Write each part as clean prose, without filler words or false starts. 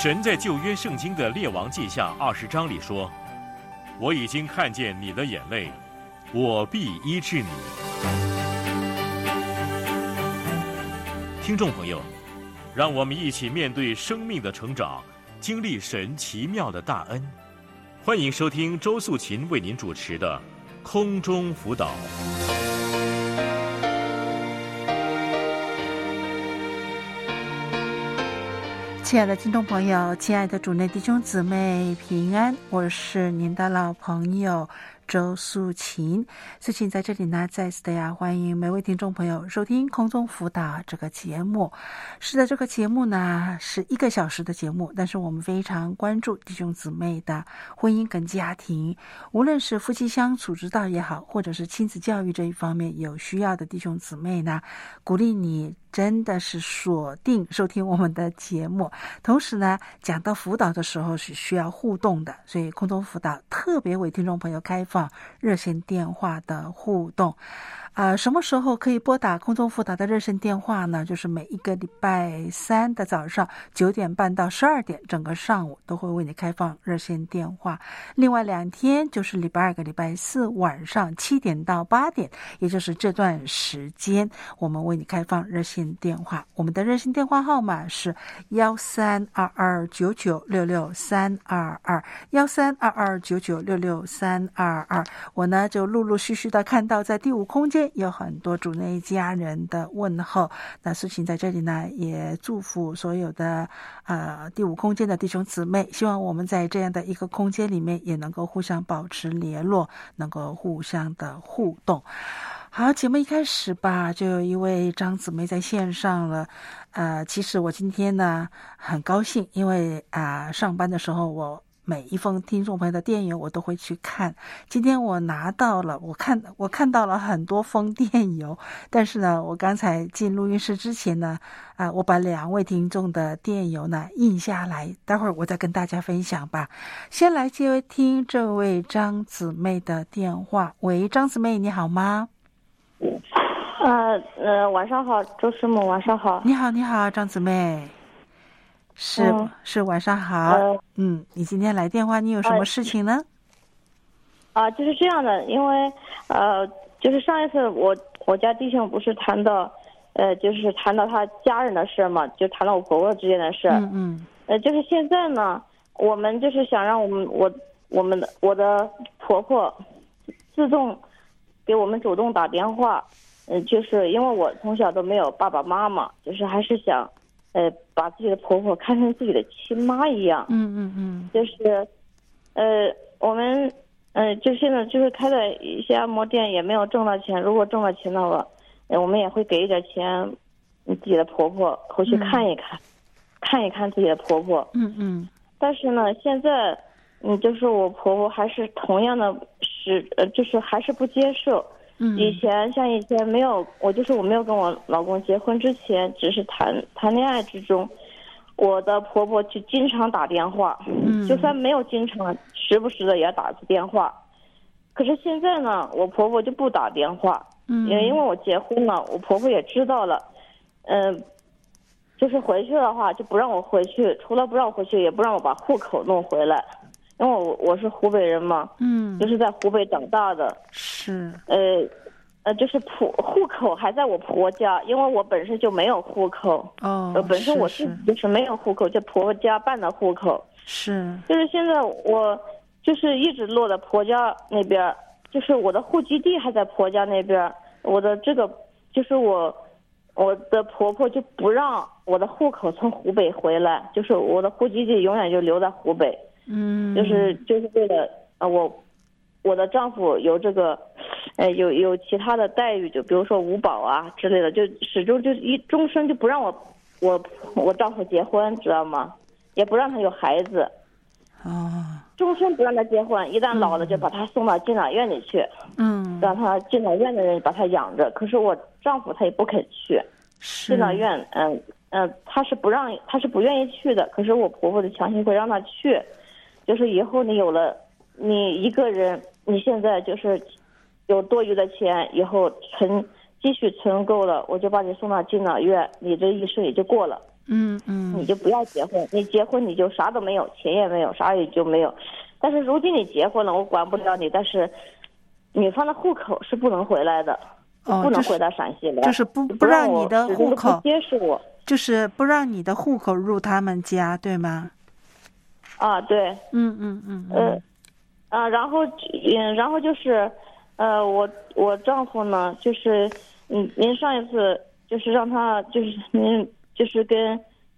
神在旧约圣经的列王记下20章里说：“我已经看见你的眼泪，我必医治你。”听众朋友，让我们一起面对生命的成长，经历神奇妙的大恩。欢迎收听周素琴为您主持的空中辅导。 亲爱的听众朋友，亲爱的主内弟兄姊妹平安，我是您的老朋友周素琴。素琴在这里呢，再次的欢迎每位听众朋友收听空中辅导这个节目。是的，这个节目呢是1个小时的节目，但是我们非常关注弟兄姊妹的婚姻跟家庭，无论是夫妻相处之道也好，或者是亲子教育这一方面有需要的弟兄姊妹呢，鼓励你真的是锁定收听我们的节目。同时呢，讲到辅导的时候是需要互动的，所以空中辅导特别为听众朋友开放热线电话的互动。什么时候可以拨打空中辅导的热线电话呢？就是每一个礼拜3的早上9点半到12点，整个上午都会为你开放热线电话。另外2天就是礼拜2跟礼拜4晚上7点到8点，也就是这段时间，我们为你开放热线电话。我们的热线电话号码是1322996322，1322996322。我呢就陆陆续续的看到在第5空间有很多主内家人的问候，那素琴在这里呢也祝福所有的第5空间的弟兄姊妹，希望我们在这样的一个空间里面也能够互相保持联络，能够互相的互动。好，节目一开始吧，就有一位张姊妹在线上了。其实我今天呢很高兴，因为上班的时候我每一封听众朋友的电邮我都会去看。今天我拿到了，我看到了很多封电邮，但是呢，我刚才进录音室之前呢，我把2位听众的电邮呢印下来，待会儿我再跟大家分享吧。先来接听这位张姊妹的电话。喂，张姊妹，你好吗？ 晚上好，周师母，晚上好。 你好，你好，张姊妹。是晚上好。你今天来电话，你有什么事情呢？ 就是这样的，因为就是上一次我家弟兄不是谈到就是谈到他家人的事嘛，就谈到我婆婆之间的事。就是现在呢，我们就是想让我的婆婆自动给我们主动打电话。就是因为我从小都没有爸爸妈妈，就是还是想把自己的婆婆看成自己的亲妈一样。就是我们就现在就是开的一些按摩店，也没有挣到钱，如果挣到钱的话，我们也会给一点钱自己的婆婆回去看一看自己的婆婆。但是呢，现在就是我婆婆还是同样的就是还是不接受。以前没有，我没有跟我老公结婚之前，只是谈恋爱之中，我的婆婆就经常打电话。就算没有经常，时不时的也要打次电话。可是现在呢，我婆婆就不打电话。因为我结婚了，我婆婆也知道了。就是回去的话就不让我回去，除了不让我回去，也不让我把户口弄回来。因为我是湖北人嘛，就是在湖北长大的。是。就是户口还在我婆家，因为我本身就没有户口。本身我是就是没有户口，就婆婆家办的户口。是。就是现在我就是一直落在婆家那边，就是我的户籍地还在婆家那边，我的这个就是我的婆婆就不让我的户口从湖北回来，就是我的户籍地永远就留在湖北。就是为了我的丈夫有这个有其他的待遇，就比如说五保啊之类的，就始终就终身就不让我丈夫结婚，知道吗？也不让他有孩子。终身不让他结婚，一旦老了就把他送到敬老院里去。让他敬老院的人把他养着。可是我丈夫他也不肯去敬老院。他是不愿意去的。可是我婆婆就强行会让他去。就是以后你有了你一个人，你现在就是有多余的钱，以后继续存够了，我就把你送到敬老院，你这一生也就过了。 你就不要结婚，你结婚你就啥都没有，钱也没有，啥也就没有。但是如今你结婚了，我管不了你，但是女方的户口是不能回来的，不能回到陕西来， 就是不让你的户口接受我， 就是不让你的户口入他们家，对吗？ 啊，对，然后就是，我丈夫呢，就是您上一次就是让他就是您就是跟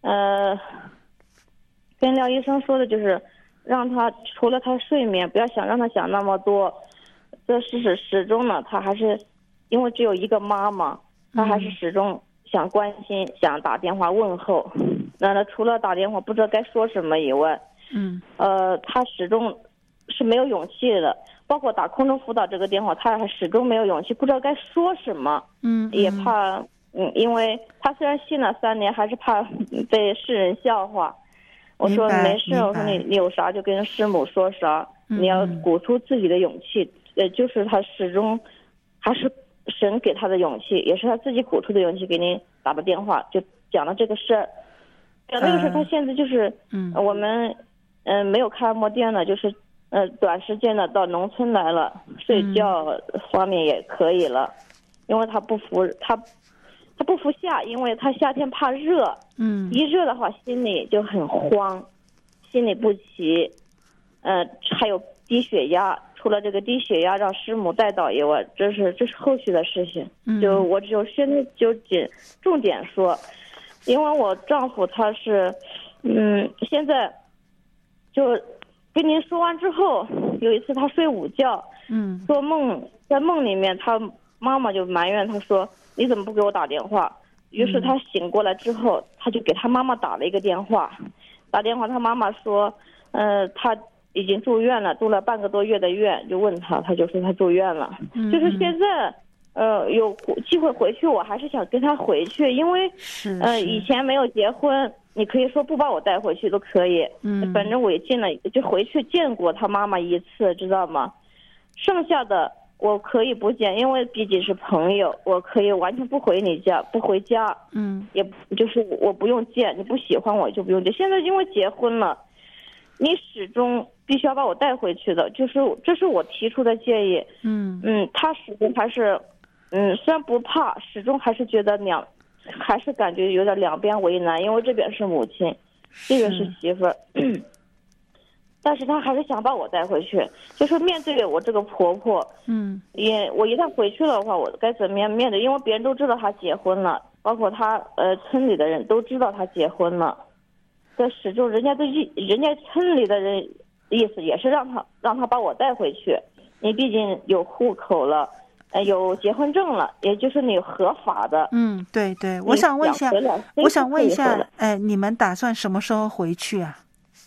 廖医生说的，就是让他除了他睡眠，不要让他想那么多。这始终呢，他还是因为只有一个妈妈，他还是始终想关心，想打电话问候。那他除了打电话不知道该说什么以外，他始终是没有勇气的。包括打空中辅导这个电话，他还始终没有勇气，不知道该说什么。也怕，因为他虽然信了3年，还是怕被世人笑话。我说没事，我说你有啥就跟师母说啥，你要鼓出自己的勇气。就是他始终还是神给他的勇气，也是他自己鼓出的勇气，给您打的电话，就讲了这个事儿。讲这个事儿，他现在就是我们没有开按摩店了，就是短时间的到农村来了，睡觉方面也可以了，因为他不服下，因为他夏天怕热，一热的话心里就很慌，心里不齐，还有低血压。除了这个低血压让师母带到以外，这是后续的事情。就我就现在就重点说，因为我丈夫他是，现在就跟您说完之后，有一次他睡午觉，做梦，在梦里面他妈妈就埋怨他说你怎么不给我打电话？于是他醒过来之后，他就给他妈妈打了一个电话，他妈妈说，他已经住院了，住了半个多月的院，就问他就说他住院了。就是现在，有机会回去，我还是想跟他回去，因为以前没有结婚，你可以说不把我带回去都可以，反正我也就回去见过他妈妈一次，知道吗？剩下的我可以不见，因为毕竟是朋友，我可以完全不回你家，不回家，也就是我不用见，你不喜欢我就不用见。现在因为结婚了，你始终必须要把我带回去的，这是我提出的建议。他始终还是，虽然不怕，始终还是觉得还是感觉有点两边为难，因为这边是母亲，这边是媳妇儿，但是他还是想把我带回去。就是面对我这个婆婆，我一旦回去了的话，我该怎么样面对？因为别人都知道她结婚了，包括她村里的人都知道她结婚了。这始终人家村里的人意思也是让他把我带回去，你毕竟有户口了，有结婚证了，也就是你合法的。 对，我想问一下，你们打算什么时候回去啊？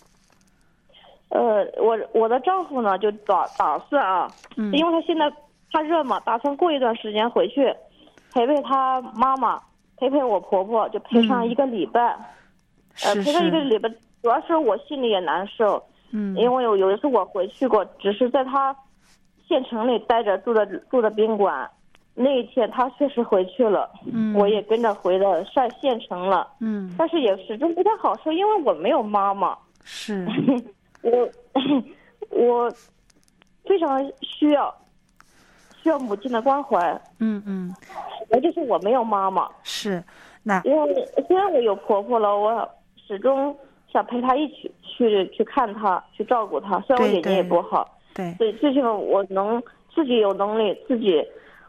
我的丈夫呢就打算啊，因为他现在怕热嘛，打算过一段时间回去陪他妈妈，陪我婆婆，就陪上1个礼拜。陪上1个礼拜，主要是我心里也难受。因为有一次我回去过，只是在他县城里待着，住的宾馆。那一天他确实回去了，我也跟着回到县城了。但是也始终不太好受，因为我没有妈妈。 是， 我非常需要母亲的关怀。就是我没有妈妈。 是， 因为虽然我有婆婆了，我始终想陪她一起去看她，去照顾她。虽然我眼睛也不好，所以最起码我能自己有能力，自己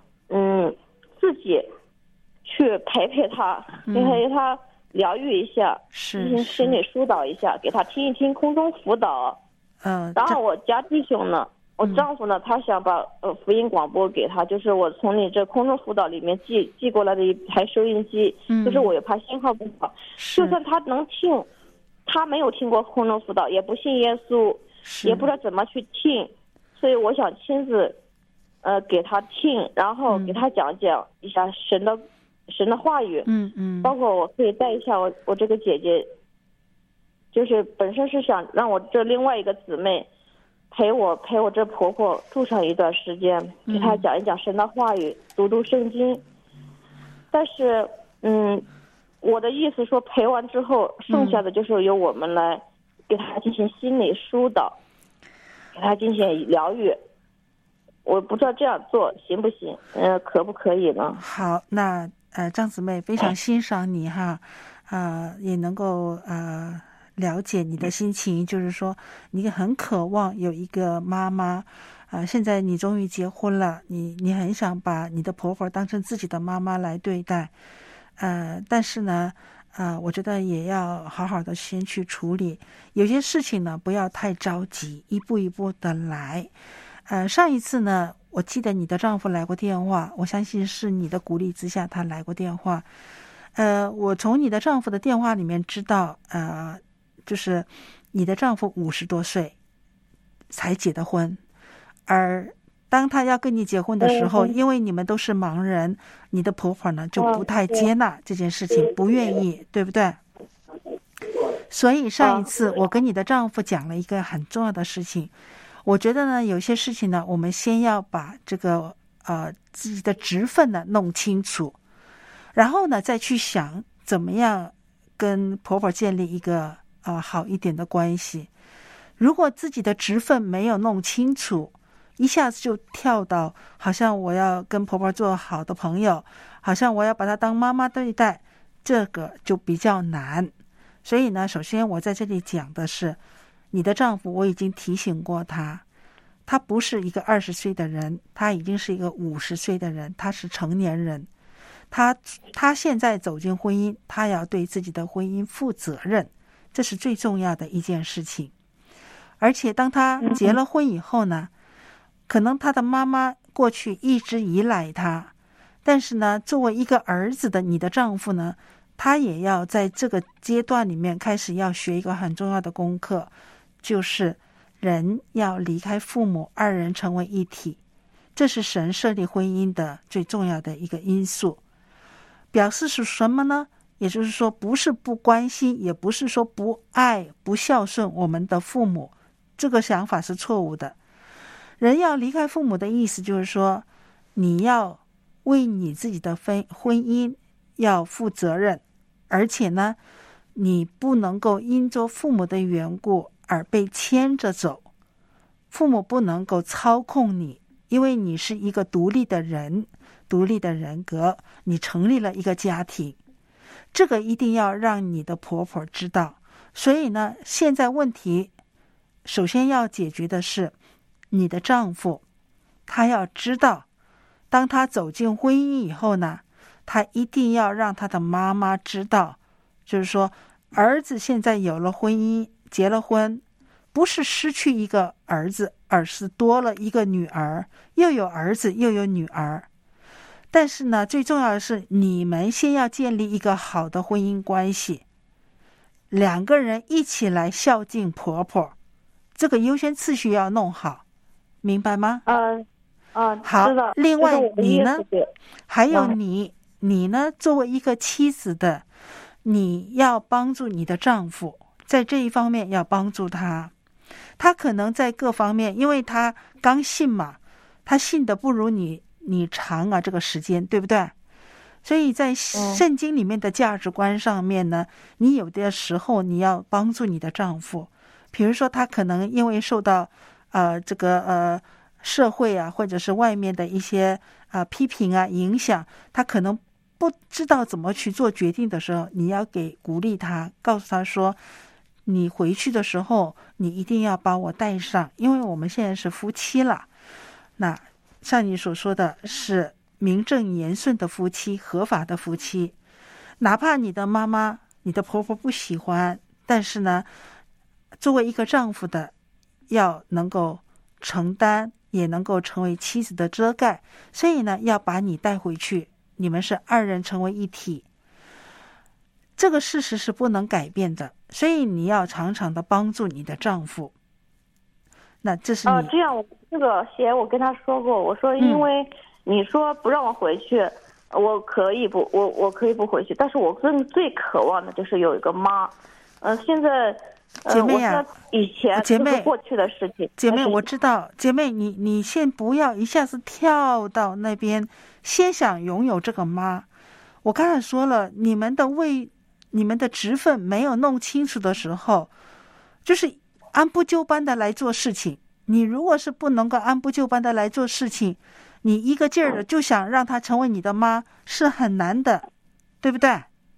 去陪她，陪她疗愈一下，心理疏导一下，给她听一听空中辅导。然后我家弟兄呢，我丈夫呢，他想把福音广播给他，就是我从你这空中辅导里面寄过来的一台收音机，就是我也怕信号不好，就算他能听，他没有听过空中辅导，也不信耶稣，也不知道怎么去听，所以我想亲自给他听，然后给他讲一下神的话语。包括我可以带一下我这个姐姐，就是本身是想让我这另外一个姊妹陪我这婆婆住上一段时间，给她讲一讲神的话语，读圣经。但是我的意思说陪完之后，剩下的就是由我们来给他进行心理疏导，给他进行疗愈。我不知道这样做行不行，可不可以呢？ 好，那张姊妹非常欣赏你哈，也能够了解你的心情，就是说你很渴望有一个妈妈。现在你终于结婚了，你很想把你的婆婆当成自己的妈妈来对待，但是呢，我觉得也要好好的先去处理，有些事情呢不要太着急，一步一步的来。上一次呢，我记得你的丈夫来过电话，我相信是你的鼓励之下他来过电话。我从你的丈夫的电话里面知道，就是你的丈夫50多岁才结的婚。而当他要跟你结婚的时候，因为你们都是盲人，你的婆婆呢就不太接纳这件事情，不愿意，对不对？所以上一次我跟你的丈夫讲了一个很重要的事情，我觉得呢，有些事情呢，我们先要把这个自己的职分呢弄清楚，然后呢再去想怎么样跟婆婆建立一个好一点的关系。如果自己的职分没有弄清楚，一下子就跳到好像我要跟婆婆做好的朋友，好像我要把她当妈妈对待，这个就比较难。所以呢，首先我在这里讲的是，你的丈夫我已经提醒过他，他不是一个20岁的人，他已经是一个50岁的人，他是成年人。他现在走进婚姻，他要对自己的婚姻负责任，这是最重要的一件事情。而且当他结了婚以后呢，可能他的妈妈过去一直依赖他，但是呢，作为一个儿子的你的丈夫呢，他也要在这个阶段里面开始要学一个很重要的功课，就是人要离开父母，二人成为一体，这是神设立婚姻的最重要的一个因素。表示是什么呢？也就是说，不是不关心，也不是说不爱、不孝顺我们的父母，这个想法是错误的。人要离开父母的意思就是说，你要为你自己的婚姻要负责任，而且呢，你不能够因着父母的缘故而被牵着走，父母不能够操控你，因为你是一个独立的人，独立的人格，你成立了一个家庭，这个一定要让你的婆婆知道。所以呢，现在问题首先要解决的是，你的丈夫他要知道，当他走进婚姻以后呢，他一定要让他的妈妈知道，就是说儿子现在有了婚姻，结了婚，不是失去一个儿子，而是多了一个女儿，又有儿子又有女儿。但是呢，最重要的是你们先要建立一个好的婚姻关系，两个人一起来孝敬婆婆，这个优先次序要弄好，明白吗？好。另外你呢，还有你呢，作为一个妻子的，你要帮助你的丈夫，在这一方面要帮助他。他可能在各方面，因为他刚信嘛，他信的不如你长啊，这个时间，对不对？所以在圣经里面的价值观上面呢，你有的时候你要帮助你的丈夫。比如说他可能因为受到社会啊，或者是外面的一些批评啊影响，他可能不知道怎么去做决定的时候，你要给鼓励他，告诉他说，你回去的时候你一定要把我带上，因为我们现在是夫妻了。那像你所说的是名正言顺的夫妻，合法的夫妻，哪怕你的妈妈你的婆婆不喜欢，但是呢，作为一个丈夫的要能够承担，也能够成为妻子的遮盖，所以呢，要把你带回去，你们是二人成为一体，这个事实是不能改变的，所以你要常常的帮助你的丈夫。那这是你这样，这个鞋我跟他说过，我说因为你说不让我回去，我可以不回去，但是我最渴望的就是有一个妈。现在姐妹啊， 以前姐妹过去的事情。 姐妹，我知道，姐妹，你先不要一下子跳到那边，先想拥有这个妈。 我刚才说了，你们的职分没有弄清楚的时候，就是按部就班的来做事情。你如果是不能够按部就班的来做事情，你一个劲儿的就想让她成为你的妈，是很难的，对不对？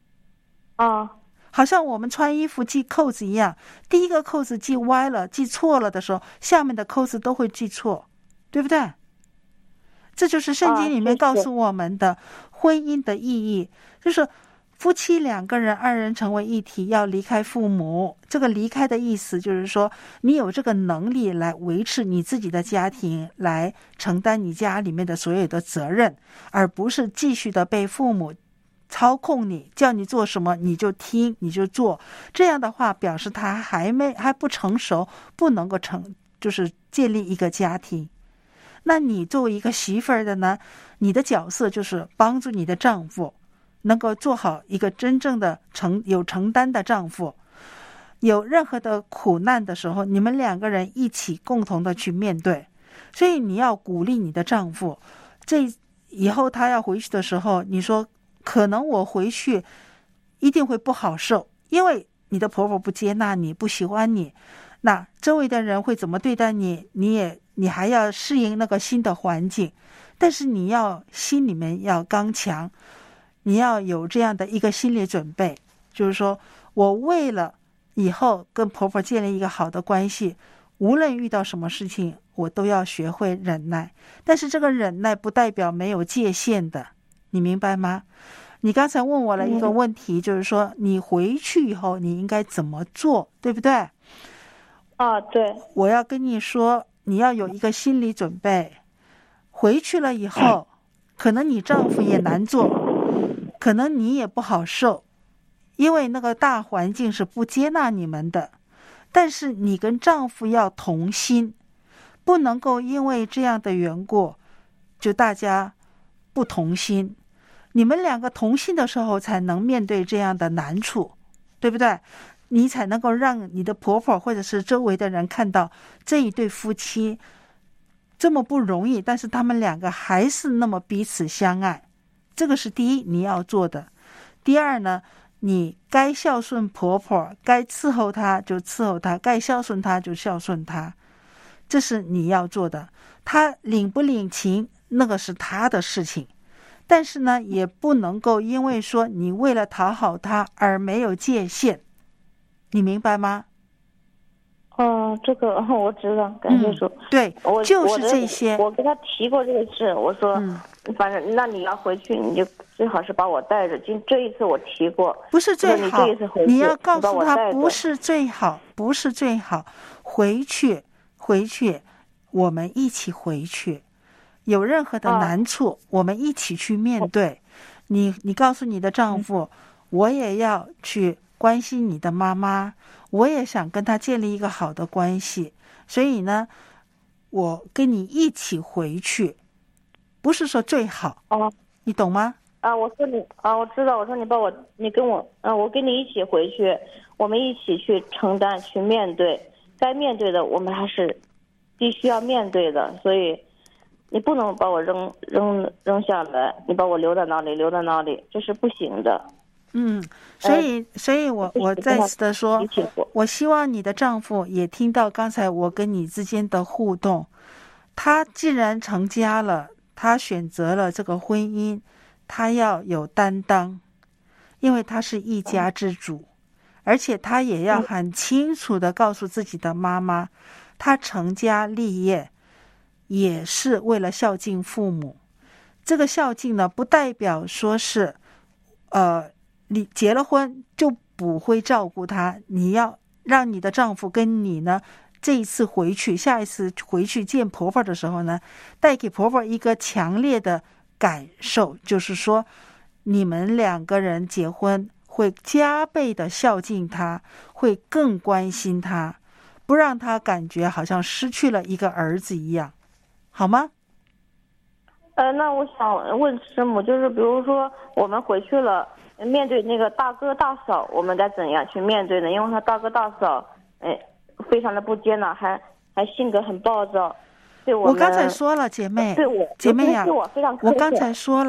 好像我们穿衣服系扣子一样，第一个扣子系歪了、系错了的时候，下面的扣子都会系错，对不对？这就是圣经里面告诉我们的婚姻的意义，就是夫妻两个人二人成为一体，要离开父母。这个离开的意思就是说，你有这个能力来维持你自己的家庭，来承担你家里面的所有的责任，而不是继续的被父母操控你，叫你做什么你就听你就做。这样的话表示他还不成熟，不能够就是建立一个家庭。那你作为一个媳妇儿的呢，你的角色就是帮助你的丈夫能够做好一个真正的有承担的丈夫。有任何的苦难的时候，你们两个人一起共同的去面对。所以你要鼓励你的丈夫，这以后他要回去的时候，你说可能我回去一定会不好受，因为你的婆婆不接纳你，不喜欢你，那周围的人会怎么对待你，你还要适应那个新的环境。但是你要心里面要刚强，你要有这样的一个心理准备，就是说我为了以后跟婆婆建立一个好的关系，无论遇到什么事情我都要学会忍耐。但是这个忍耐不代表没有界限的，你明白吗？你刚才问我了一个问题，就是说你回去以后你应该怎么做，对不对？ 对。 我要跟你说，你要有一个心理准备，回去了以后可能你丈夫也难做，可能你也不好受，因为那个大环境是不接纳你们的。但是你跟丈夫要同心，不能够因为这样的缘故就大家不同心。你们两个同心的时候才能面对这样的难处，对不对？你才能够让你的婆婆或者是周围的人看到这一对夫妻这么不容易，但是他们两个还是那么彼此相爱。这个是第一你要做的。第二呢，你该孝顺婆婆，该伺候她就伺候她，该孝顺她就孝顺她，这是你要做的。她领不领情那个是她的事情，但是呢也不能够因为说你为了讨好她而没有界限，你明白吗？ 这个我知道，感谢主。 对，就是这些。 我跟他提过这个事，我说，反正那你要回去，你就最好是把我带着。这一次我提过， 不是最好。你要告诉他不是最好，不是最好。回去，我们一起回去。有任何的难处，我们一起去面对。你告诉你的丈夫，我也要去关心你的妈妈，我也想跟她建立一个好的关系，所以呢我跟你一起回去，不是说最好。你懂吗？ 我说你我知道。我说你跟我我跟你一起回去，我们一起去承担去面对，该面对的我们还是必须要面对的。所以你不能把我扔下来，你把我留在那里，这是不行的。 所以我再次的说，我希望你的丈夫也听到刚才我跟你之间的互动。他既然成家了，他选择了这个婚姻，他要有担当，因为他是一家之主，而且他也要很清楚的告诉自己的妈妈，他成家立业也是为了孝敬父母。这个孝敬呢，不代表说是你结了婚就不会照顾他，你要让你的丈夫跟你呢，这一次回去，下一次回去见婆婆的时候呢，带给婆婆一个强烈的感受，就是说你们两个人结婚会加倍的孝敬她，会更关心她，不让她感觉好像失去了一个儿子一样，好吗？ 那我想问师母，就是比如说我们回去了，面对那个大哥大嫂，我们该怎样去面对呢？因为他大哥大嫂非常的不接纳，还性格很暴躁，对我刚才说了，姐妹呀，我刚才说了，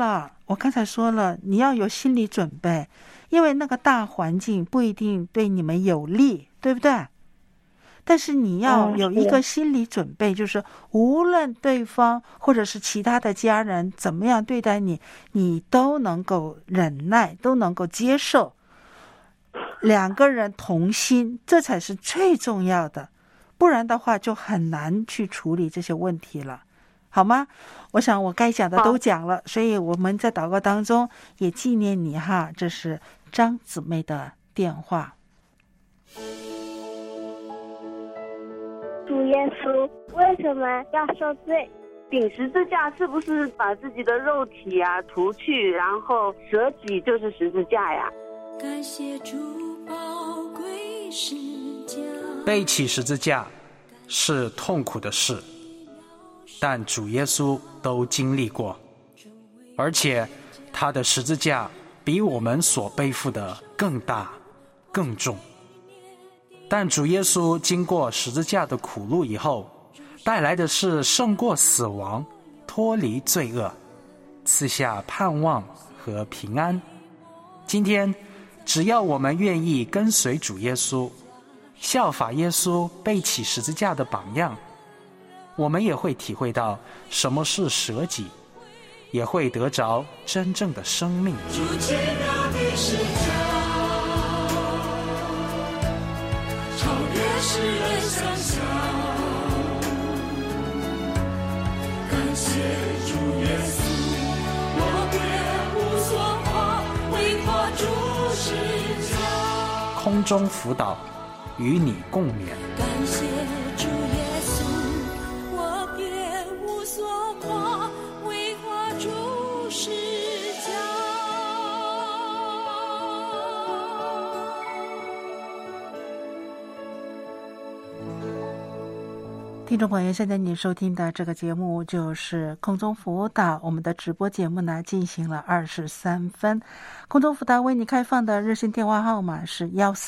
我刚才说了，你要有心理准备，因为那个大环境不一定对你们有利，对不对？但是你要有一个心理准备，就是无论对方或者是其他的家人怎么样对待你，你都能够忍耐，都能够接受，两个人同心，这才是最重要的，不然的话就很难去处理这些问题了，好吗？我想我该讲的都讲了，所以我们在祷告当中也纪念你哈，这是张姊妹的电话。 主耶稣，为什么要受罪？ 顶十字架是不是把自己的肉体啊除去，然后舍己就是十字架呀？ 感谢主宝贵十架。 背起十字架是痛苦的事，但主耶稣都经历过，而且他的十字架比我们所背负的更大更重。但主耶稣经过十字架的苦路以后，带来的是胜过死亡，脱离罪恶，赐下盼望和平安。今天只要我们愿意跟随主耶稣，效法耶稣背起十字架的榜样，我们也会体会到什么是舍己，也会得着真正的生命。主奇妙的十架，超越世人想象。感谢主耶稣，我别无所夸，为他主十架。空中辅导，与你共勉。 感谢主耶稣，我别无所夸，为他主十架。 听众朋友，现在你收听的这个节目就是空中辅导，我们的直播节目呢进行了23分。空中辅导为你开放的热线电话号码是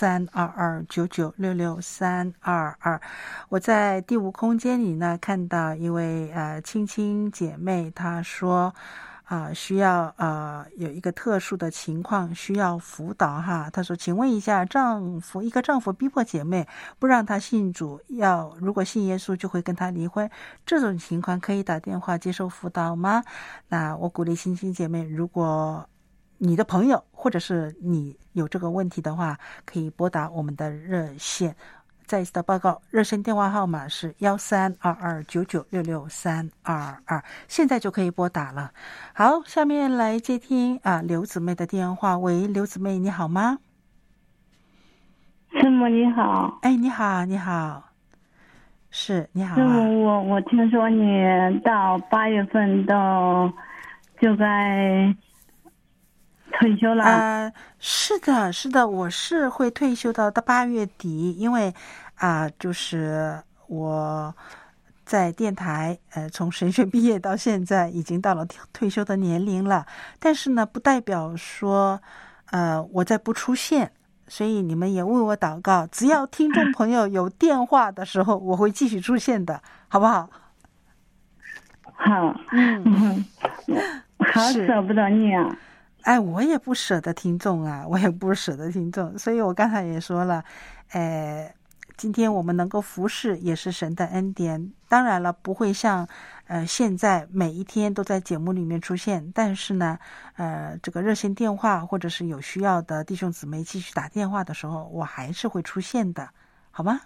132299663222。我在第五空间里呢看到一位青青姐妹，她说需要有一个特殊的情况需要辅导哈。他说，请问一下，一个丈夫逼迫姐妹不让她信主，如果信耶稣就会跟她离婚，这种情况可以打电话接受辅导吗？那我鼓励青青姐妹，如果你的朋友或者是你有这个问题的话，可以拨打我们的热线。再一次的报告，热线电话号码是132299663222，现在就可以拨打了。好，下面来接听刘姊妹的电话。喂，刘姊妹，你好吗？ 师母你好。 哎，你好，你好。是，你好。 师母，我听说你到8月份就该退休了。 是的，是的，我是会退休到8月底，因为就是我在电台从神学毕业到现在已经到了退休的年龄了，但是呢不代表说我再不出现，所以你们也为我祷告，只要听众朋友有电话的时候我会继续出现的，好不好？ 好。好舍不得你啊。 哎，我也不舍得听众啊，我也不舍得听众，所以我刚才也说了，今天我们能够服侍也是神的恩典，当然了，不会像现在每一天都在节目里面出现，但是呢这个热线电话或者是有需要的弟兄姊妹继续打电话的时候，我还是会出现的，好吗？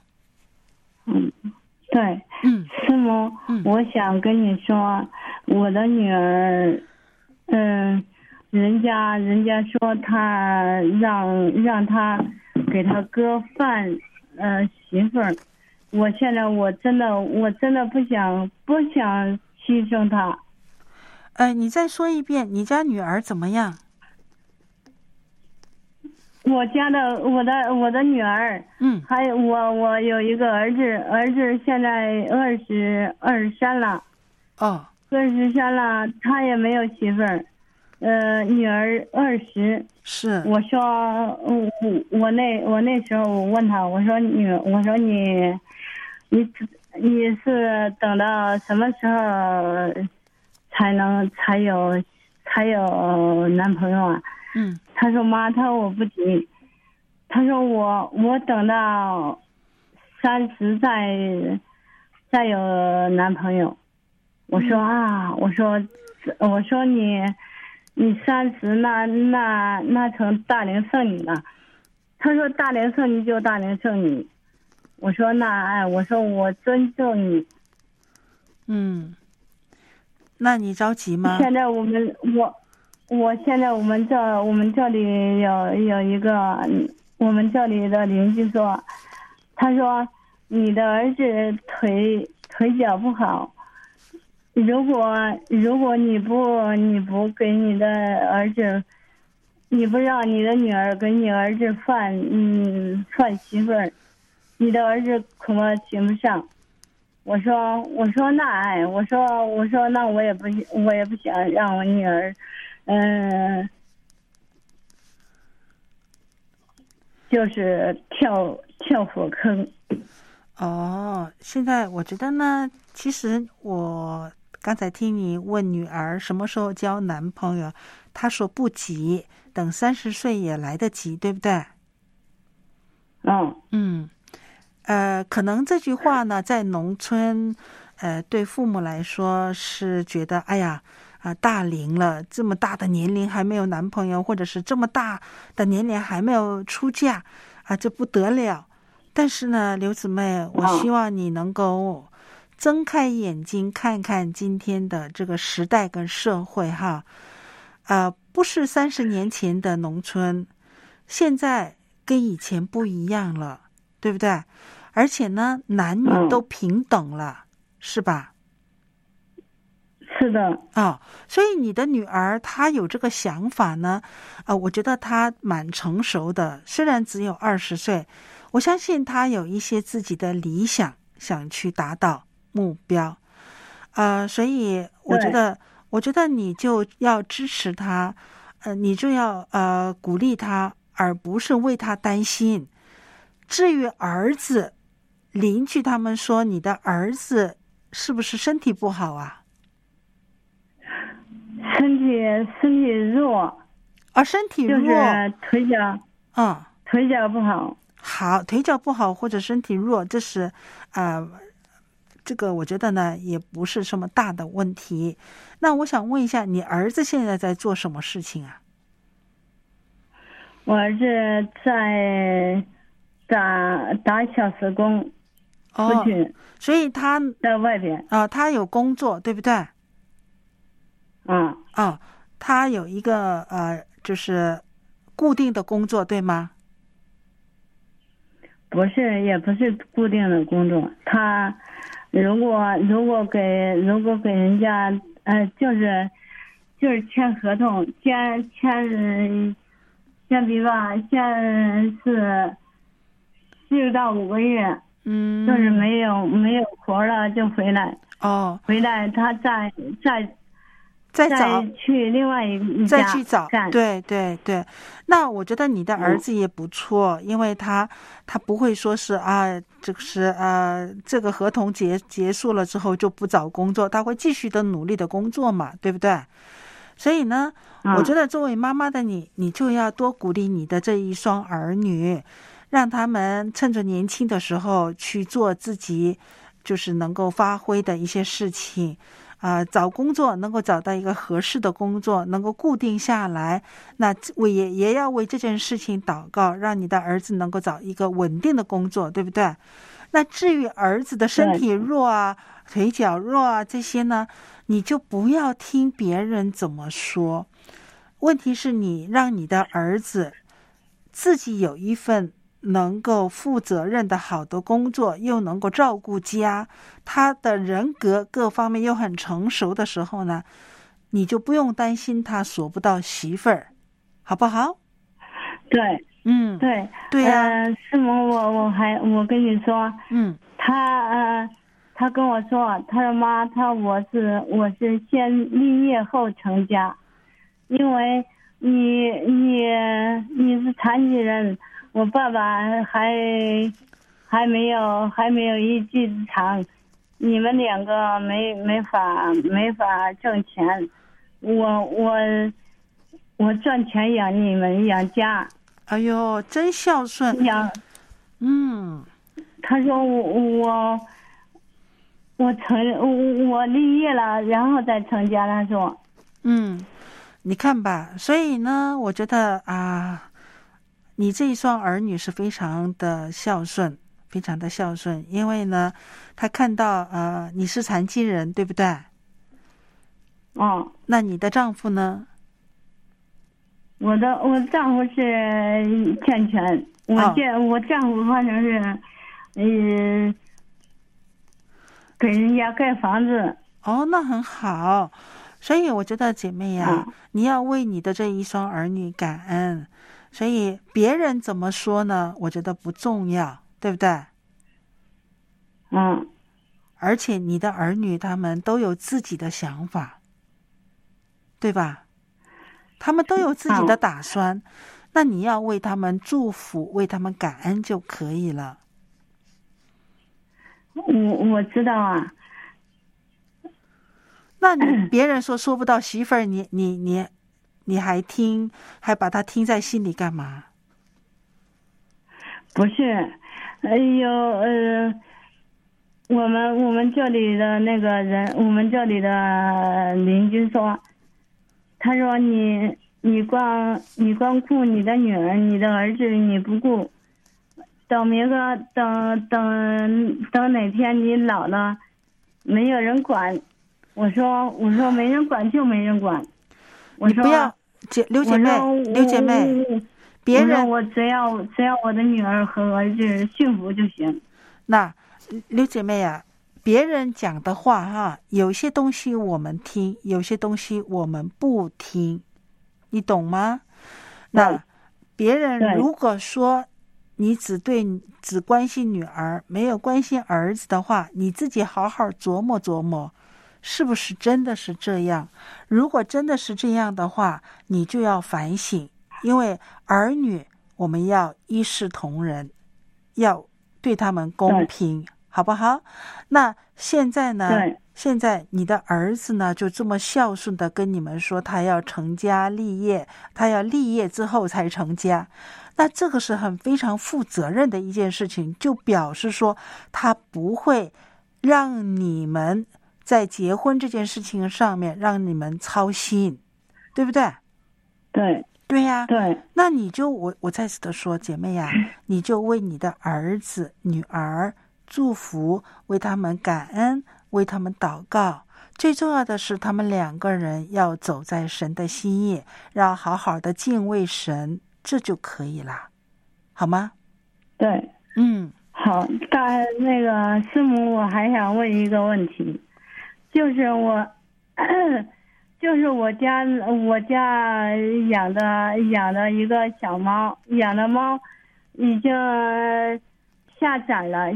对。师母，我想跟你说，我的女儿人家说他让他给他哥饭媳妇儿，我现在我真的不想牺牲他。 你再说一遍，你家女儿怎么样？ 我的女儿，还有我有一个儿子现在23了。23了，他也没有媳妇儿。女儿20。 是。 我说，我那时候我问他，我说你是等到什么时候才她有男朋友啊。她说妈，她说我不急，她说我等到30再有男朋友。我说啊，我说你30那成大龄剩女了。她说大龄剩女就大龄剩女。我说我说我尊重你。 那你着急吗？ 现在我现在我们这里有一个我们这里的邻居说，他说你的儿子腿脚不好，如果你不给你的儿子，你不让你的女儿给你儿子换媳妇儿，你的儿子恐怕行不上。我说那我也不想让我女儿，就是跳火坑。 现在我觉得呢，其实我刚才听你问女儿什么时候交男朋友，她说不急，等30岁也来得及，对不对？可能这句话呢，在农村，对父母来说是觉得，哎呀，大龄了，这么大的年龄还没有男朋友，或者是这么大的年龄还没有出嫁，这不得了。但是呢，刘姊妹，我希望你能够睁开眼睛看看今天的这个时代跟社会哈，不是30年前的农村，现在跟以前不一样了，对不对？而且呢，男女都平等了，是吧？ 是的。 所以你的女儿她有这个想法呢，我觉得她蛮成熟的，虽然只有20岁，我相信她有一些自己的理想想去达到目标，所以我觉得你就要支持她，你就要鼓励她，而不是为她担心。至于儿子，邻居他们说你的儿子是不是身体不好啊？ 身体弱。 身体弱， 就是腿脚不好。 好，腿脚不好或者身体弱，这是这个我觉得呢也不是什么大的问题。那我想问一下，你儿子现在在做什么事情啊？ 我儿子在打小时工，出去。 所以他在外边他有工作，对不对？他有一个就是固定的工作，对吗？ 不是，也不是固定的工作。他如果给人家就是签合同，签比吧，签是4到5个月，就是没有活了就回来。回来他再去另外一家再去找干。对。那我觉得你的儿子也不错，因为他不会说是这个合同结束了之后就不找工作，他会继续的努力的工作嘛，对不对？所以呢，我觉得作为妈妈的你就要多鼓励你的这一双儿女，让他们趁着年轻的时候去做自己就是能够发挥的一些事情。找工作能够找到一个合适的工作，能够固定下来，那也要为这件事情祷告，让你的儿子能够找一个稳定的工作，对不对？那至于儿子的身体弱腿脚弱这些呢，你就不要听别人怎么说。问题是你让你的儿子自己有一份能够负责任的好的工作，又能够照顾家，他的人格各方面又很成熟的时候呢，你就不用担心他索不到媳妇儿，好不好？ 对。 对呀。 师母，我跟你说，他跟我说，他说妈，我是先立业后成家，因为你是残疾人，我爸爸还没有一技之长，你们2个没法挣钱， 我赚钱养你们养家。 哎呦，真孝顺。 他说我立业了，然后再成家。他说， 你看吧，所以呢，我觉得啊，你这一双儿女是非常的孝顺，非常的孝顺，因为呢，他看到你是残疾人，对不对？那你的丈夫呢？ 我丈夫是健全，我丈夫反正是，给人家盖房子。 那很好。所以我觉得姐妹呀，你要为你的这一双儿女感恩。所以别人怎么说呢？我觉得不重要，对不对？而且你的儿女他们都有自己的想法，对吧？他们都有自己的打算，那你要为他们祝福，为他们感恩就可以了。 我知道啊。 那你别人说不到媳妇儿，你还听，还把他听在心里干嘛？ 不是，我们这里的那个人，我们这里的邻居说，他说你光顾你的女儿，你的儿子你不顾，等哪天你老了，没有人管。我说没人管就没人管。我说不要刘姐妹，别人我只要我的女儿和儿子幸福就行。 那刘姐妹啊，别人讲的话哈，有些东西我们听，有些东西我们不听，你懂吗？那别人如果说你只关心女儿，没有关心儿子的话，你自己好好琢磨琢磨，是不是真的是这样？如果真的是这样的话，你就要反省，因为儿女我们要一视同仁，要对他们公平，好不好？那现在呢？现在你的儿子呢，就这么孝顺的跟你们说，他要成家立业，他要立业之后才成家。那这个是非常负责任的一件事情，就表示说他不会让你们在结婚这件事情上面让你们操心，对不对？对呀。那你就我再次的说，姐妹呀，你就为你的儿子女儿祝福，为他们感恩，为他们祷告。最重要的是他们两个人要走在神的心意，要好好的敬畏神，这就可以了，好吗？ 好。那个师母，我还想问一个问题，就是我家养的一个小猫，养的猫已经下崽了，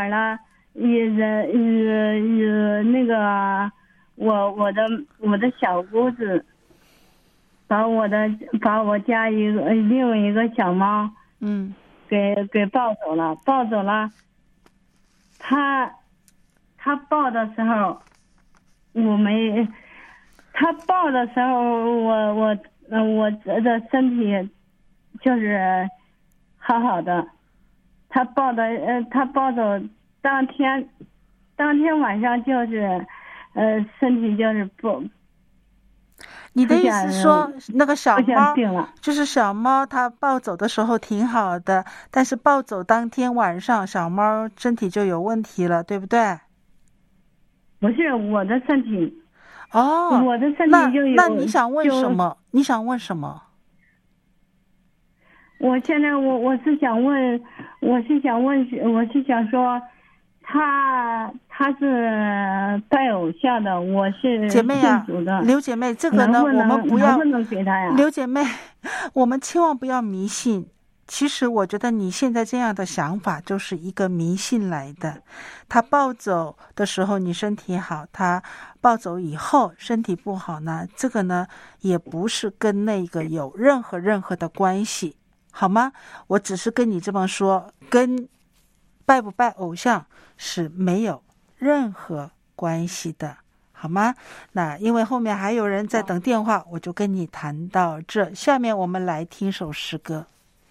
那个我的小姑子把我家另一个小猫给抱走了。他抱的时候他抱的时候我的身体就是好好的。他抱走当天晚上就是身体就是不。 你的意思说那个小猫就是小猫，它抱走的时候挺好的，但是抱走当天晚上小猫身体就有问题了，对不对？ 不是我的身体。 我的身体就有。 那你想问什么？ 我现在我是想说，他是拜偶像的，我是姐妹啊，刘姐妹，这个呢我们不要能给他呀。 刘姐妹，我们千万不要迷信。其实我觉得你现在这样的想法就是一个迷信来的。他抱走的时候你身体好，他抱走以后身体不好呢，这个呢也不是跟那个有任何的关系，好吗？我只是跟你这么说，跟拜不拜偶像是没有任何关系的， 好吗？那因为后面还有人在等电话，我就跟你谈到这。下面我们来听首诗歌。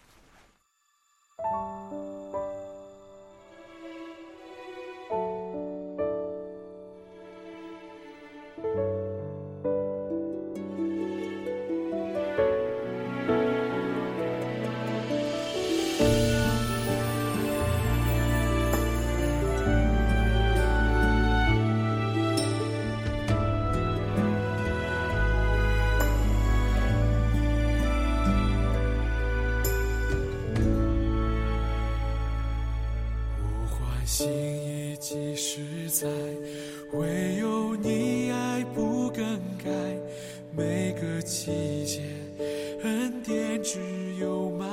心意即实在，唯有你爱不更改，每个季节恩典只有满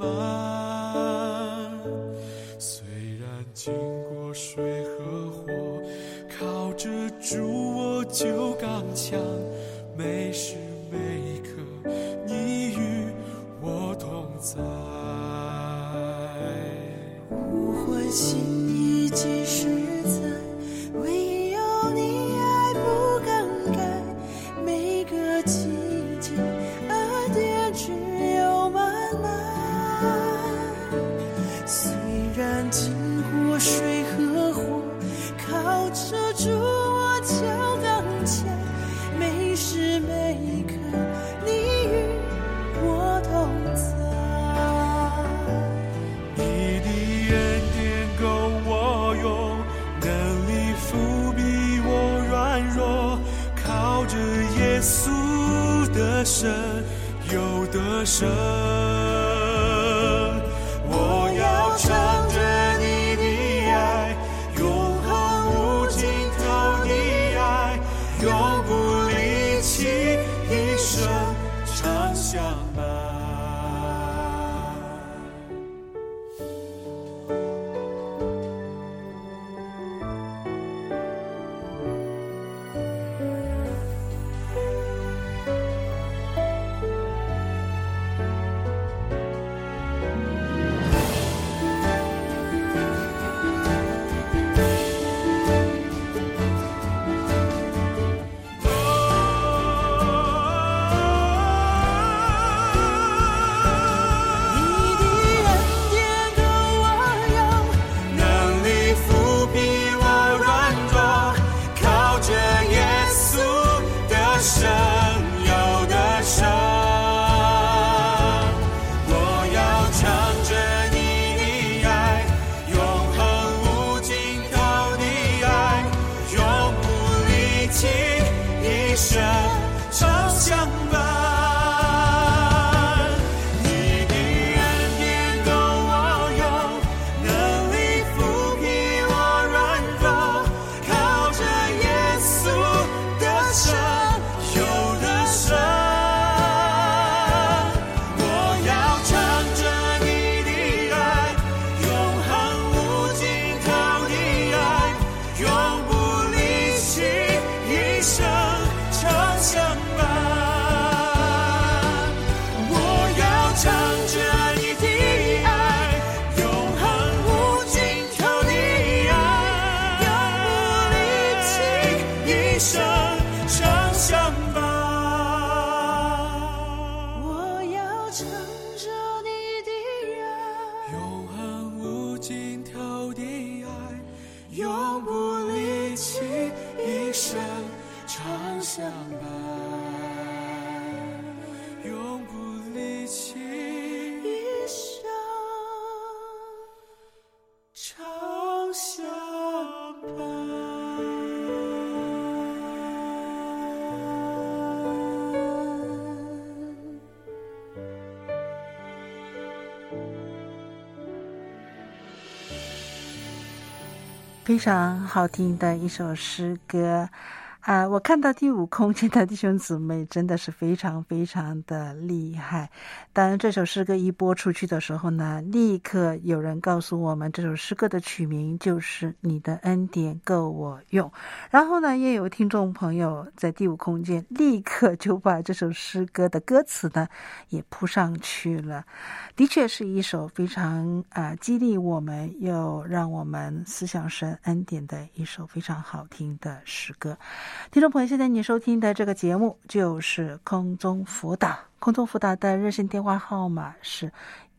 满。虽然经过水和火，靠着主我就刚强，每时每刻你与我同在。 呼唤心意即实在，唯有你爱不更改，每个季节恩典只有满满。虽然经过水和火，靠着主我就刚强，每时每刻你与我同在。 耶稣的神有得胜，我要唱着你的爱，永恒无尽头的爱，永不离弃，一生常相伴。 非常好听的一首诗歌我看到第五空间的弟兄姊妹真的是非常非常的厉害。当这首诗歌一播出去的时候呢，立刻有人告诉我们这首诗歌的曲名就是你的恩典够我用。然后呢，也有听众朋友在第五空间立刻就把这首诗歌的歌词呢也铺上去了。的确是一首非常激励我们又让我们思想神恩典的一首非常好听的诗歌。 听众朋友，现在你收听的这个节目就是空中辅导，空中辅导的热线电话号码是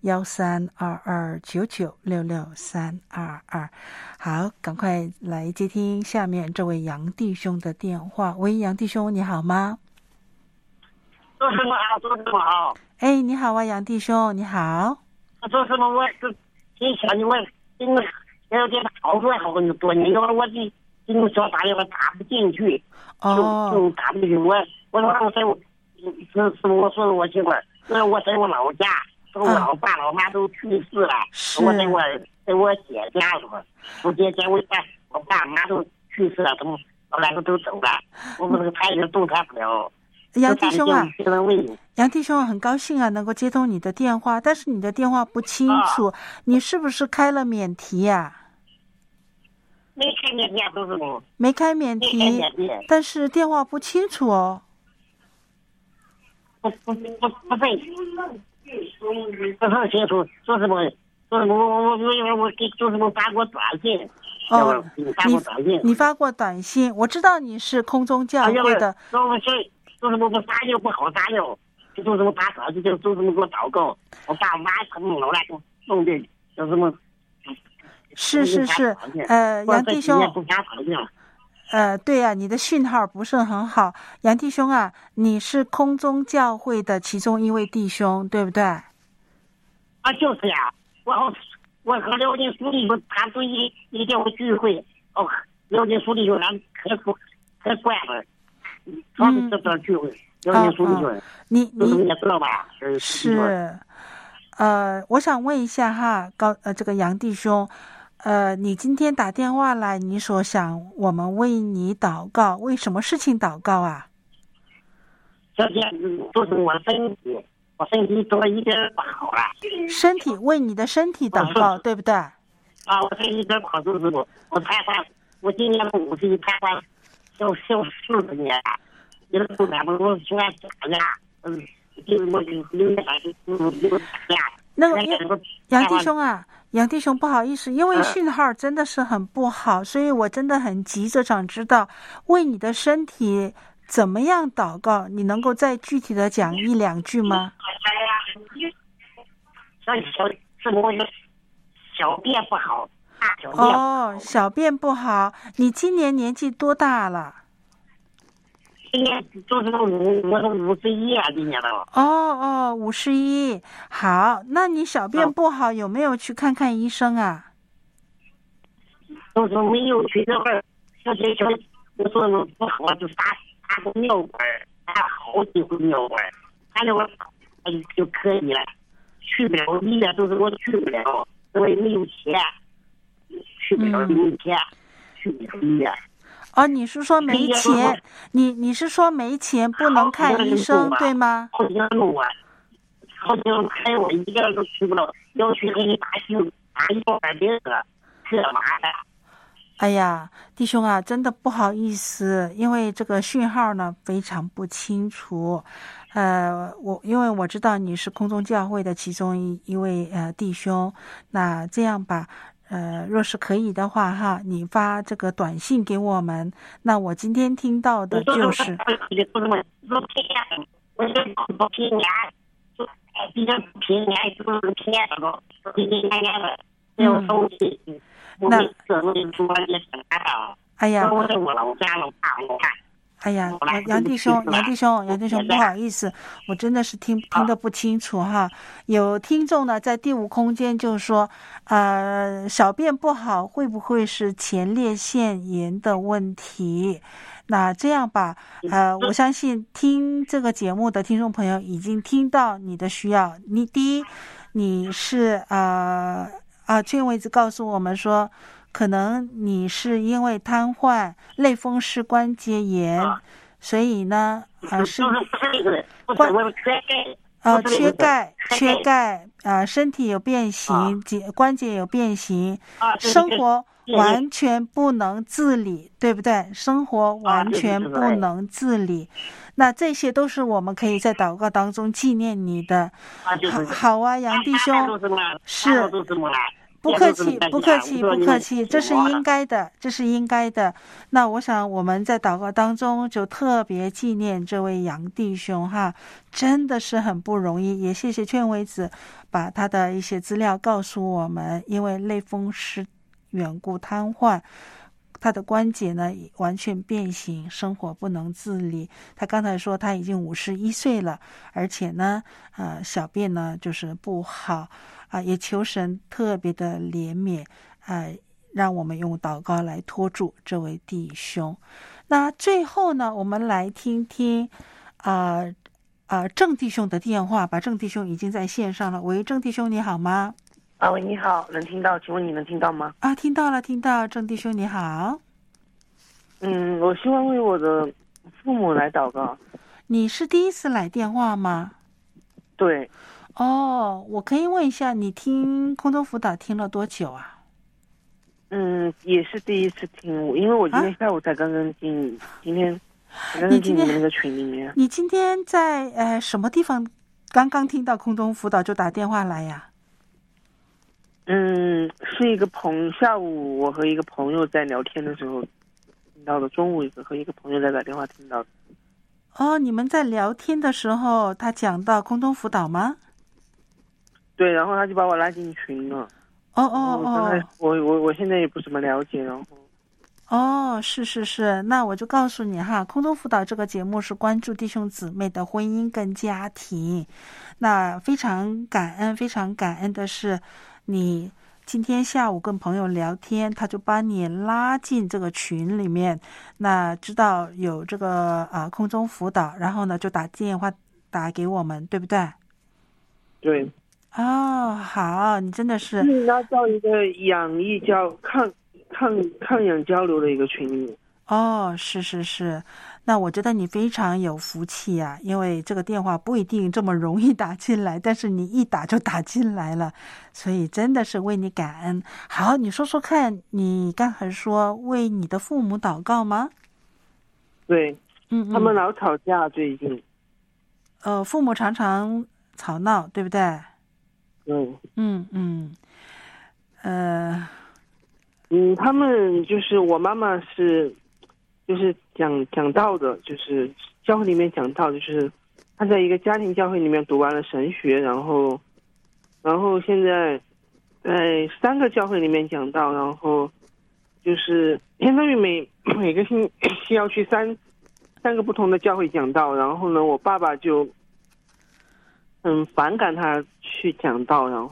1322996632。好，赶快来接听下面这位杨弟兄的电话。喂，杨弟兄，你好吗？ 主持人好，主持人好。 哎，你好啊，杨弟兄，你好。 主持人，我是挺想你，我因为有点好多多年，因为我的今天说打电话打不进去，就打不进去。我说我说我媳妇儿，我在我老家，我老爸老妈都去世了，我在我姐家了，我姐家我爸妈都去世了，老两个都走了，我们他也动弹不了。 杨弟兄啊，杨弟兄很高兴啊，能够接通你的电话，但是你的电话不清楚，你是不是开了免提呀？ 没开免提，都是没开免提，但是电话不清楚哦。 不对，不太清楚，说什么？我给做什么发过短信？ 哦，你发过短信，我知道你是空中教会的。 做什么不撒尿不好撒尿，就做什么打扫，就做什么给我祷告。我爸妈他们老来都弄的，有什么？ 是，杨弟兄。对啊，你的讯号不是很好，杨弟兄啊，你是空中教会的其中一位弟兄，对不对？ 啊，就是呀，我和辽宁书弟兄他都一定会聚会，辽宁书弟兄咱可乖了。这边聚会， 你也知道吧？ 是，我想问一下哈，这个杨弟兄，你今天打电话来，你所想我们为你祷告，为什么事情祷告啊？ 这些都是我身体都一点不好了。 身体为你的身体祷告，对不对？ 啊，我身体一点不好，就是我瘫痪，我今年51瘫痪。小40年，你们都咱们我说打架，就是我留下来就打架。 那个杨弟兄不好意思，因为讯号真的是很不好，所以我真的很急着想知道为你的身体怎么样祷告，你能够再具体的讲一两句吗？ 小便不好。 小便不好。你今年年纪多大了？ 今年就是我都51啊，今年了。 51。好，那你小便不好，有没有去看看医生啊？ 都是没有去那会儿，我说不好，就打个尿管，打好几回尿管，打那会儿就可以了。去不了医院，都是我去不了，我也没有钱。去不了医院。 你是说没钱？你是说没钱不能看医生，对吗？ 好像开我一个都去不了，要去给你打药板病了，可麻烦。 哎呀，弟兄啊，真的不好意思，因为这个讯号呢非常不清楚。因为我知道你是空中教会的其中一位弟兄，那这样吧。若是可以的话哈，你发这个短信给我们。那我今天听到的就是，哎呀，杨弟兄，不好意思，我真的是听得不清楚哈。有听众呢在第五空间就说，小便不好会不会是前列腺炎的问题？那这样吧，我相信听这个节目的听众朋友已经听到你的需要。第一，你是劝位子告诉我们说，可能你是因为瘫痪、类风湿关节炎，所以呢，是缺钙，身体有变形，关节有变形，生活完全不能自理，对不对？生活完全不能自理，那这些都是我们可以在祷告当中纪念你的。好啊，杨弟兄，是不客气，不客气，不客气，这是应该的，这是应该的。那我想我们在祷告当中就特别纪念这位杨弟兄哈，真的是很不容易。也谢谢劝慰子把他的一些资料告诉我们，因为类风湿缘故瘫痪。他的关节呢完全变形，生活不能自理。他刚才说他已经51岁了，而且呢小便呢就是不好也求神特别的怜悯让我们用祷告来托住这位弟兄。那最后呢，我们来听听郑弟兄的电话吧。郑弟兄已经在线上了。喂，郑弟兄你好吗？ 喂，你好，能听到？请问你能听到吗？ 听到了，听到。郑弟兄你好。 我希望为我的父母来祷告。 你是第一次来电话吗？ 对。 我可以问一下，你听空中辅导听了多久啊？ 也是第一次听，因为我今天下午才刚刚进，今天刚刚进你们那个群里面。 你今天在什么地方刚听到空中辅导就打电话来呀？ 是一个下午我和一个朋友在聊天的时候听到的，中午和一个朋友在打电话听到的。 你们在聊天的时候他讲到空中辅导吗？ 对，然后他就把我拉进群了。我现在也不怎么了解，然后是，那我就告诉你哈，空中辅导这个节目是关注弟兄姊妹的婚姻跟家庭。那非常感恩的是，你今天下午跟朋友聊天，他就把你拉进这个群里面，那知道有这个空中辅导，然后呢就打电话打给我们，对不对？ 对。 好，你真的是要到一个氧疫抗氧交流的一个群里面。 是，那我觉得你非常有福气啊，因为这个电话不一定这么容易打进来，但是你一打就打进来了，所以真的是为你感恩。好，你说说看，你刚才说为你的父母祷告吗？ 对，他们老吵架最近。 父母常常吵闹，对不对？ 他们就是我妈妈就是讲道的，就是教会里面讲道，就是她在一个家庭教会里面读完了神学，然后现在在3个教会里面讲道，然后就是相当于每个星期要去三个不同的教会讲道，然后呢，我爸爸就很反感他去讲道，然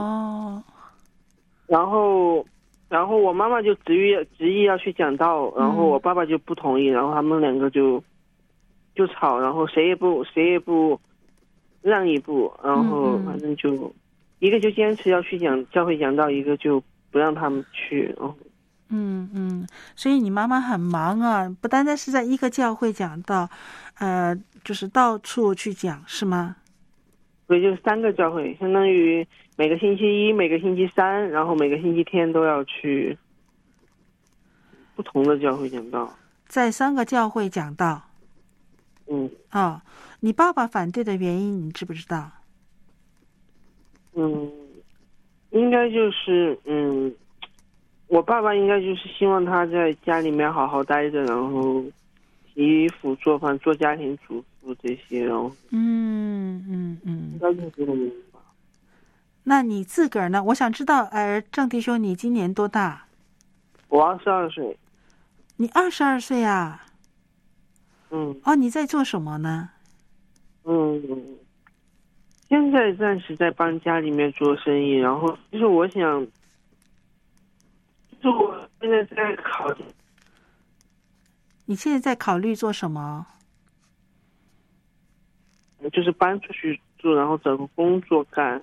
后我妈妈就执意要去讲道，然后我爸爸就不同意，然后他们2个就吵，然后谁也不让一步，然后反正就一个就坚持要去教会讲道，一个就不让他们去。 所以你妈妈很忙啊，不单单是在一个教会讲道，就是到处去讲，是吗？ 对，就是3个教会，相当于每个星期一、每个星期三，然后每个星期天都要去不同的教会讲道。 在3个教会讲道。你爸爸反对的原因你知不知道？ 应该就是我爸爸应该就是希望他在家里面好好待着，然后洗衣服、做饭、做家庭主妇这些，然后应该就是这个原因吧。 那你自个儿呢？我想知道，郑弟兄，你今年多大？ 我22岁。 你22岁啊？你在做什么呢？ 现在暂时在帮家里面做生意，然后就是我想，就是我现在在考虑。 你现在在考虑做什么？ 就是搬出去住，然后找个工作干。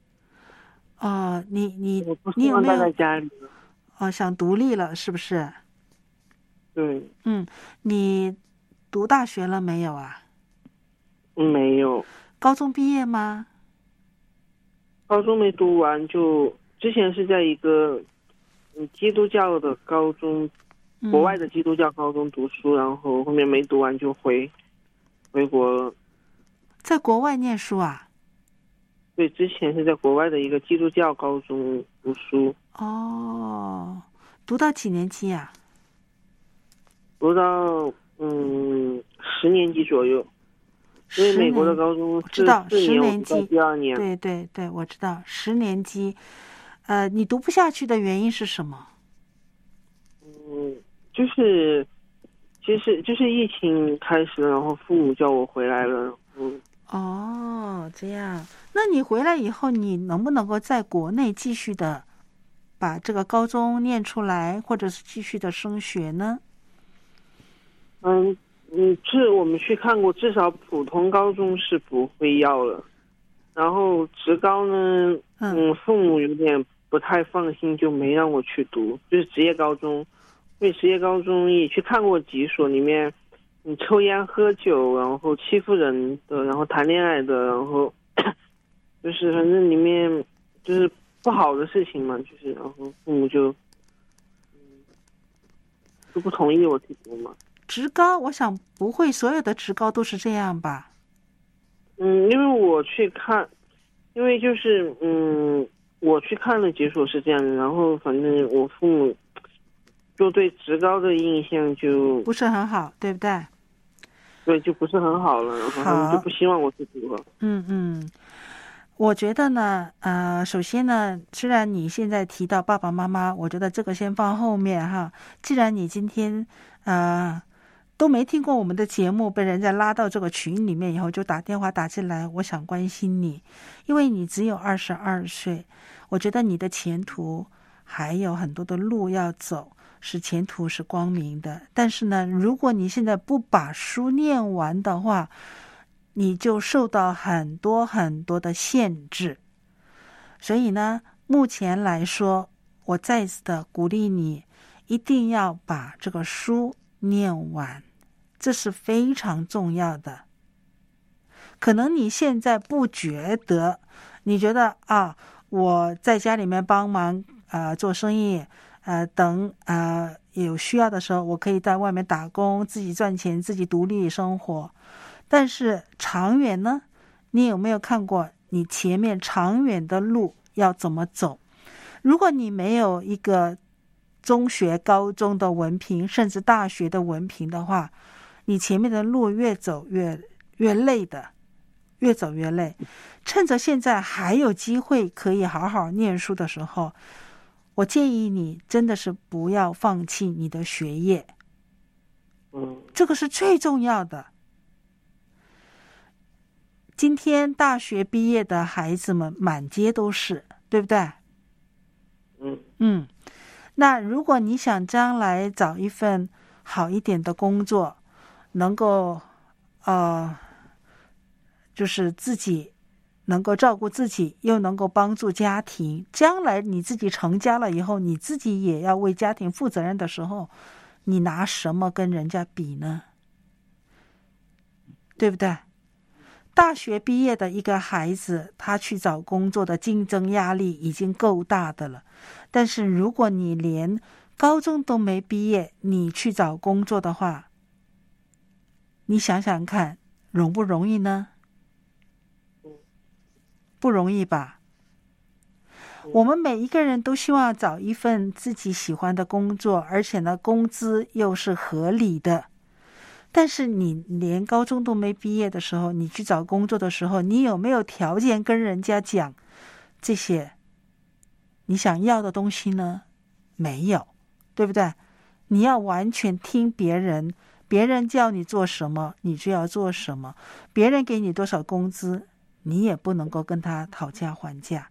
你有没有在家里？ 想独立了是不是？ 对。 你读大学了没有啊？ 没有。 高中毕业吗？ 高中没读完，就之前是在一个基督教的高中，国外的基督教高中读书，然后后面没读完就回国了。 在国外念书啊？ 对，之前是在国外的一个基督教高中读书。 哦，读到几年级啊？ 读到10年级左右。因为美国的高中是4年级，第2年。 对对对，我知道10年级。你读不下去的原因是什么？ 就是疫情开始了，然后父母叫我回来了。 哦，这样。那你回来以后，你能不能够在国内继续的把这个高中念出来，或者是继续的升学呢？ 是我们去看过，至少普通高中是不会要了。然后职高呢，父母有点不太放心，就没让我去读，就是职业高中。因为职业高中也去看过几所，里面你抽烟喝酒，然后欺负人的，然后谈恋爱的，然后就是反正里面就是不好的事情嘛，就是然后父母就不同意我去读嘛。 职高，我想不会所有的职高都是这样吧？ 因为我去看，因为就是我去看了几所是这样的，然后反正我父母就对职高的印象就不是很好，对不对？ 对，就不是很好了，然后他们就不希望我去读了。 我觉得呢，首先呢，虽然你现在提到爸爸妈妈，我觉得这个先放后面哈。既然你今天都没听过我们的节目，被人家拉到这个群里面以后就打电话打进来，我想关心你，因为你只有22岁，我觉得你的前途还有很多的路要走，前途是光明的。但是呢，如果你现在不把书念完的话，你就受到很多很多的限制。所以呢，目前来说，我再次的鼓励你一定要把这个书念完，这是非常重要的。可能你现在不觉得，你觉得我在家里面帮忙做生意，等有需要的时候，我可以在外面打工，自己赚钱，自己独立生活。但是长远呢，你有没有看过你前面长远的路要怎么走？如果你没有一个中学、高中的文凭，甚至大学的文凭的话，你前面的路越走越累的，越走越累。趁着现在还有机会可以好好念书的时候，我建议你真的是不要放弃你的学业。这个是最重要的。今天大学毕业的孩子们满街都是，对不对？那如果你想将来找一份好一点的工作，能够就是自己能够照顾自己，又能够帮助家庭，将来你自己成家了以后，你自己也要为家庭负责任的时候，你拿什么跟人家比呢？对不对？大学毕业的一个孩子，他去找工作的竞争压力已经够大的了，但是如果你连高中都没毕业，你去找工作的话，你想想看，容不容易呢？不容易吧？我们每一个人都希望找一份自己喜欢的工作，而且呢，工资又是合理的。但是你连高中都没毕业的时候，你去找工作的时候，你有没有条件跟人家讲这些你想要的东西呢？没有，对不对？你要完全听别人，别人叫你做什么你就要做什么，别人给你多少工资你也不能够跟他讨价还价。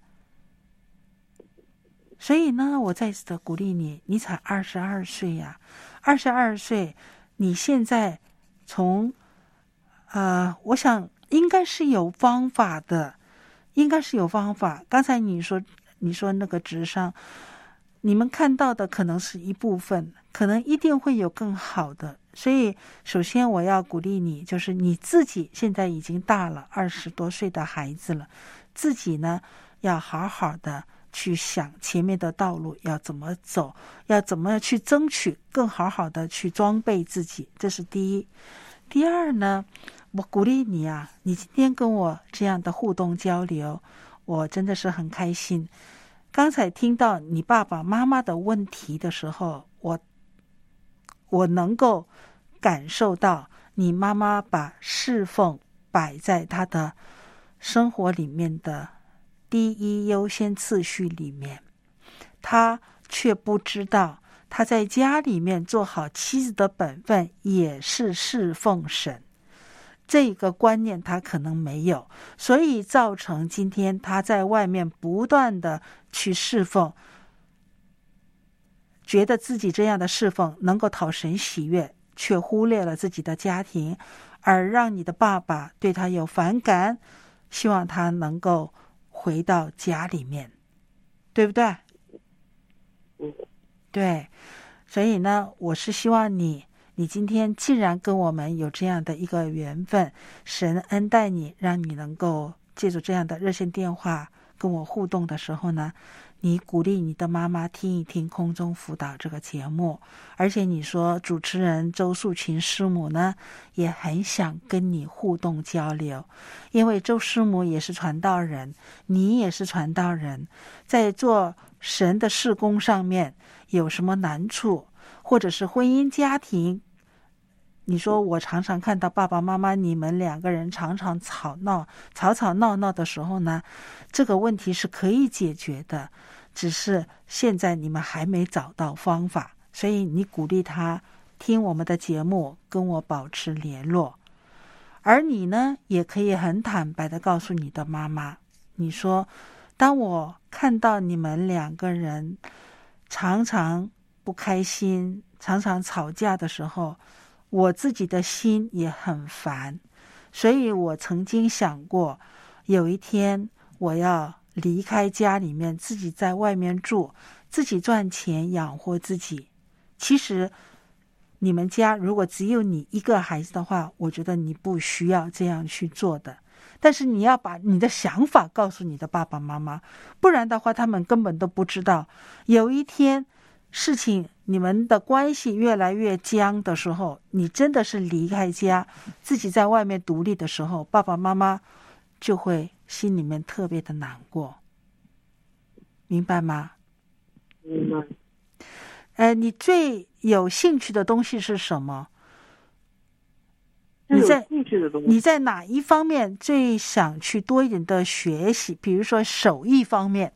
所以呢，我再次的鼓励你，你才22岁呀，22岁，你现在从我想应该是有方法的，应该是有方法。刚才你说那个职商，你们看到的可能是一部分，可能一定会有更好的。所以首先我要鼓励你，就是你自己现在已经大了，20多岁的孩子了，自己呢要好好的去想前面的道路要怎么走，要怎么去争取更好的去装备自己，这是第一。第二呢，我鼓励你啊，你今天跟我这样的互动交流， 我真的是很开心。刚才听到你爸爸妈妈的问题的时候，我能够感受到你妈妈把侍奉摆在她的生活里面的第一优先次序里面，她却不知道她在家里面做好妻子的本分也是侍奉神，这个观念他可能没有，所以造成今天他在外面不断的去侍奉，觉得自己这样的侍奉能够讨神喜悦，却忽略了自己的家庭，而让你的爸爸对他有反感，希望他能够回到家里面，对不对？对，所以呢，我是希望你今天既然跟我们有这样的一个缘分，神恩待你，让你能够借助这样的热线电话跟我互动的时候呢，你鼓励你的妈妈听一听空中辅导这个节目，而且你说主持人周素琴师母呢也很想跟你互动交流，因为周师母也是传道人，你也是传道人，在做神的事工上面有什么难处，或者是婚姻家庭，你说我常常看到爸爸妈妈你们两个人常常吵闹闹的时候呢，这个问题是可以解决的，只是现在你们还没找到方法，所以你鼓励他听我们的节目，跟我保持联络。而你呢，也可以很坦白的告诉你的妈妈，你说当我看到你们两个人常常不开心，常常吵架的时候，我自己的心也很烦，所以我曾经想过，有一天我要离开家里面，自己在外面住，自己赚钱养活自己。其实你们家如果只有你一个孩子的话，我觉得你不需要这样去做的，但是你要把你的想法告诉你的爸爸妈妈，不然的话他们根本都不知道，有一天事情你们的关系越来越僵的时候，你真的是离开家自己在外面独立的时候，爸爸妈妈就会心里面特别的难过，明白吗？ 明白。 你最有兴趣的东西是什么？你在哪一方面最想去多一点的学习？比如说手艺方面。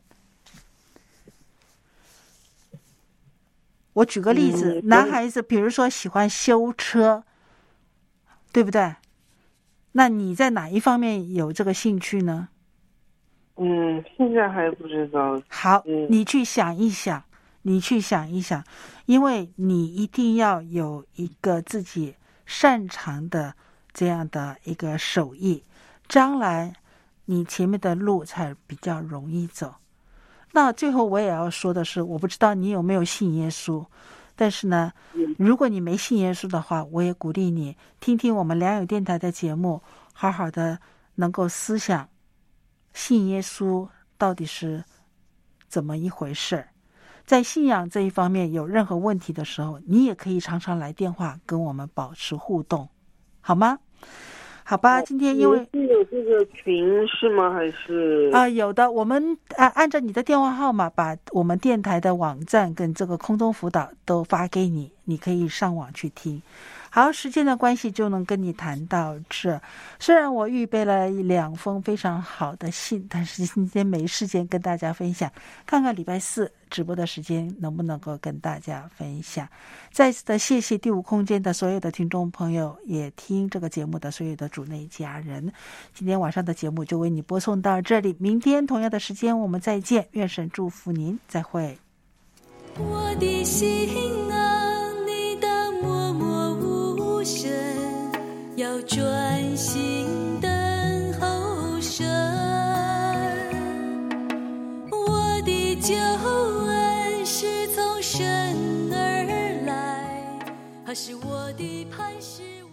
我举个例子，男孩子比如说喜欢修车，对不对？那你在哪一方面有这个兴趣呢？ 现在还不知道。 好，你去想一想，因为你一定要有一个自己擅长的这样的一个手艺，将来你前面的路才比较容易走。那最后我也要说的是，我不知道你有没有信耶稣，但是呢，如果你没信耶稣的话，我也鼓励你听听我们良友电台的节目，好好的能够思想信耶稣到底是怎么一回事。在信仰这一方面有任何问题的时候，你也可以常常来电话跟我们保持互动，好吗？好吧，今天因为有这个群是吗？还是有的，我们按照你的电话号码把我们电台的网站跟这个空中辅导都发给你，你可以上网去听。好，时间的关系就能跟你谈到这。虽然我预备了2封非常好的信，但是今天没时间跟大家分享，看看礼拜4直播的时间能不能够跟大家分享。再次的谢谢第5空间的所有的听众朋友，也听这个节目的所有的主内家人。今天晚上的节目就为你播送到这里，明天同样的时间我们再见，愿神祝福您，再会。 我的心啊，你当默默无声，要专心等候神。我的救恩是从神而来，他是我的磐石。